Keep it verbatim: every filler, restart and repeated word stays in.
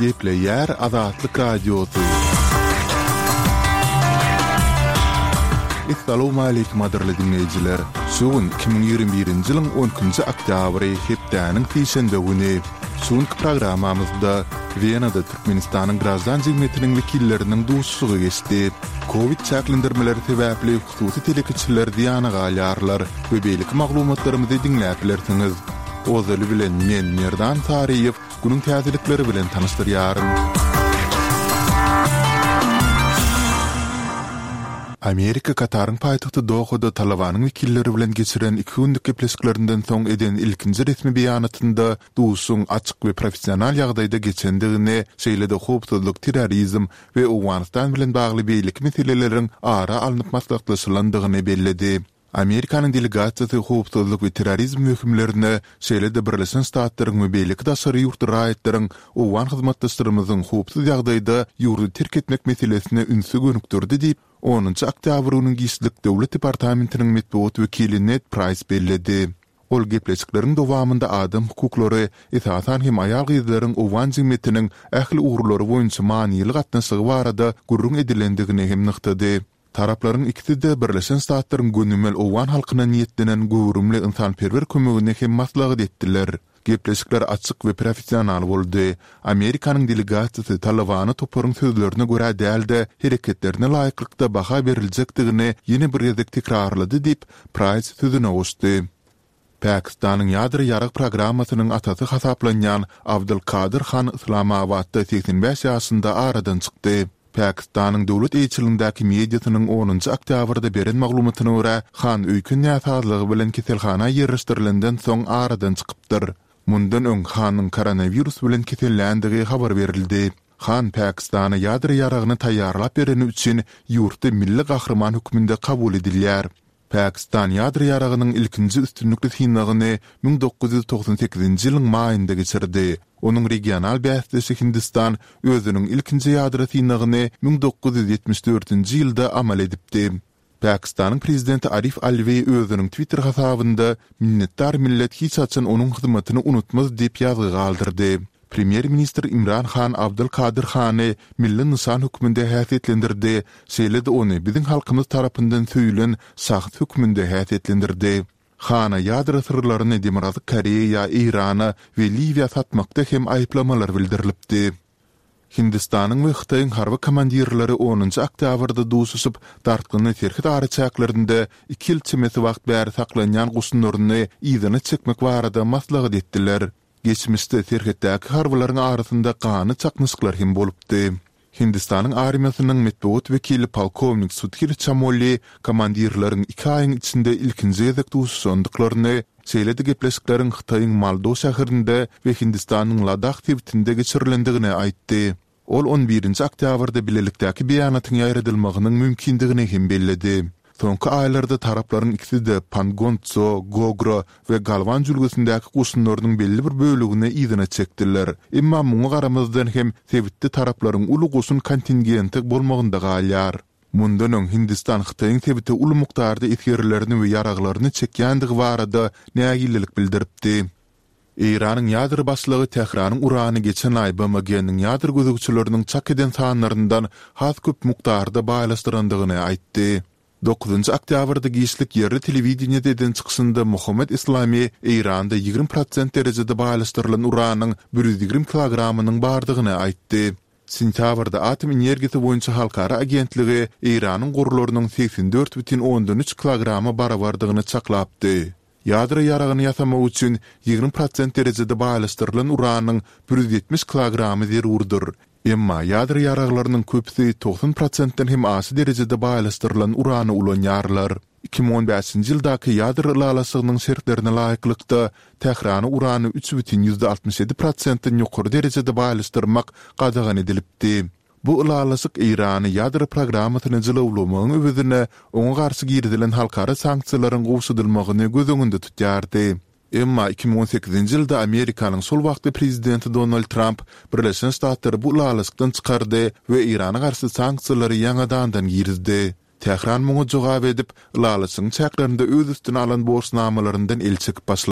Gepleyer Azatlyk Radiosu. Assalamu alaykum adirli dinleyijiler. Şuun iki bin ýygrimi birinji ýylyň on üçinji oktýabry hepdäniň peşenbe güni şuňky programmamyzda Wienada Türkmenistanyň grazdan jemgyýetiniň wekilleriniň duşsugy geçdi. Covid çäklendirmeleri sebäpli hususy telekiçiler diýany galýarlar we beýlik maglumatlarymyzy dinläplersiňiz. Ozaly bilen men Merdan Tariýew günüň täzelikleri bilen tanışdyrýarym. Amerika Katarın paýtagty Dohada Talawanyň wekilleri bilen geçiren iki günlük gepleşiklerinden soň eden ilkinji resmi beýanatynda duşsuň açyk we professional ýagdaýda geçendigini, şeýlede howpsuzlyk, terrorizm we Awganistan bilen bagly beýlik meseleleriň ara alınıp maslahatlaşylandygyny belledi. Amerikanyň delegasiýasy howpsuzlyk we terrorizm möhümlerini, şeýlede Birleşen Ştatlaryň we beýlik daşary ýurt raýatlaryň Owan hyzmatdaşlarymyzyň howpsuz ýagdaýda ýurdu terk etmek meselesine ünsü gönükdirdi diýip onuncu oktýabrynyň Gişlik Döwlet Departamentiniň medeniýet wekili Ned Price belledi. Ol gepleşikleriň dowamynda adam hukuklary, esasan hem aýal gyzlaryň Owan jemgyýetiniň ähli ugrulary boýunça manyly gatnaşygy barada gurrun edilendigini hem nyktady. Taraplaryň ikisi de Birleşen Ştatlaryň gönümmel Owan halkyna niýetlenen gowrumly insanperwer kömegine hem maslahat etdiler. Gepleşikler açyk we professional boldy. Amerikanyň delegasiýasy Talawany toparyň sözlerine görä dälde hereketlerine laýyklykda baha beriljekdigini ýene bir ýerde tekrarlady diýip Price sözüne goşdy. Pakistanyň ýadry ýarag programmasynyň atasy hasaplanýan Abdulkadir Khan Islamabadda seksen beş ýaşynda aradan çykdy. Pakistanyň döwlet eýçiligindäki mediasynyň onuncu oktýabrda beren maglumatyna görä, Khan öýkün ýaşadlygy bilen keselhana ýerleşdirilenden soň aradan çykypdyr. Mundan öň Khanyň koronavirus bilen kesellendigi habar berildi. Khan Pakistana ýadry ýaragyny taýýarlap bereni üçin ýurtda milli gahrman hükmünde kabul edilýär. Pakistan ýadry ýaragynyň ilkinji üstünlikli synagyny bin dokuz ýüz toksan sekizinji ýylyň maýynda geçirdi. Onuň regional bäsdesi Hindistan özüniň ilkinji ýadry synagyny bin dokuz ýüz ýetmiş dörtünji ýylda amal edipdi. Pakistanyň prezidenti Arif Alvi özüniň Twitter hasabynda minnetdar millet hiç açan onuň hyzmatyny unutmaz diýip ýazgy galdyrdy. Premier Minister İmran Khan Abdulkadir Khany milli nysan hükmünde häsiýetlendirdi. Şeýlede ony biziň halkymyz tarapyndan söýülen şahs hükmünde häsiýetlendirdi. Khana ýadry sırlaryny Demokratik Koreýa, Irana we Liwiýa satmakda hem aýplamalar bildirilipdi. Hindistanyň we Hytaýyň harby komandirleri onuncu oktýabrda duşuşyp dartgyny terhit araçaklarynda iki ýyl çemesi wagt bäri saklanýan gusunlaryny ýygyny çekmek barada maslahat etdiler. Geçmişde terhitdäki harbylaryň arasynda gany çaknysyklar hem bolupdy. Hindistanyň armiýasynyň medeniýet wekili polkovnik Sudhir Chamoli komandirleriň iki aýyň içinde ilkinji ýezek duşuşandyklaryny, şeýlede gepleşikleriň Hytaýyň Maldo şäherinde we Hindistanyň Ladakh tebitinde geçirilendigini aýtdy. Ol on birinji oktýabrda bilelikdäki beýanatyň ýaýradylmagynyň mümkindigini hem belledi. Soňky aýlarda taraplaryň ikisi de Panggonso, Gogro we Galwan jülgesindäki gusunlarynyň belli bir bölegine ýygyna çekdiler. Emma muňa garamazdan hem sebitli taraplaryň uly gusun kontingenti bolmagynda galýar. Mundan öň Hindistan Hytaýyň sebiti uly mukdarda etgerlerini we ýaraglaryny çekýändigi barada nägillik bildiripdi. Iranyň ýadry başlygy Tehranyň urany geçen aý B M G'niň ýadry gözegçileriniň çak eden sanlaryndan has köp mukdarda baýlaşdyrandygyny aýtdy. dokuzuncu oktýabrda Gişlik ýerli telewiziýanyda eden çykysynda Muhammed Islami Iranda ýygrimi prosent derejede baýlaşdyrylan uranyň bir ýüz ýygrimi kilogramynyň bardygyny aýtdy. Sentýabrda Atom Energiýasy boýunça halkara agentligi Iranyň gurularynyň seksen dört бүтүн ondan üç kilograma barabardygyny çaklapdy. Ýadry ýaragyny ýasamak üçin ýygrimi prosent derejede baýlaşdyrylan uranyň bir ýüz ýetmiş kilogramy zerurdur. Emma ýadry ýaraglarynyň köpüsi doksan prosentden hem asy derejede baýlaşdyrylan urany ulanýarlar. iki bin on beşinji ýyldaky ýadry ýalasygynyň şertlerine laýyklykda Tehrany urany üç бүтүn ýüzde altmış ýedi prosentden ýokary derejede baýlaşdyrmak gadagan edilipdi. Bu ýalasyk Irany ýadry programmasyny jylawlamagyň öwrüne oňa garşy girdilen halkara sanksiýalaryň gowşudylmagyny göz öňünde tutýardy. Emma iki bin on sekizinji ýylda Amerikanyň sol wagtly prezidenti Donald Trump Birleşen Ştatlary bu ýalasykdan çykary we Irana garşy sanksiýalary ýa-da girdi. Tehran muňa jogap edip, ýalasyň çäklerinde öz üstüne alan borçnamalaryndan el çekip başlady.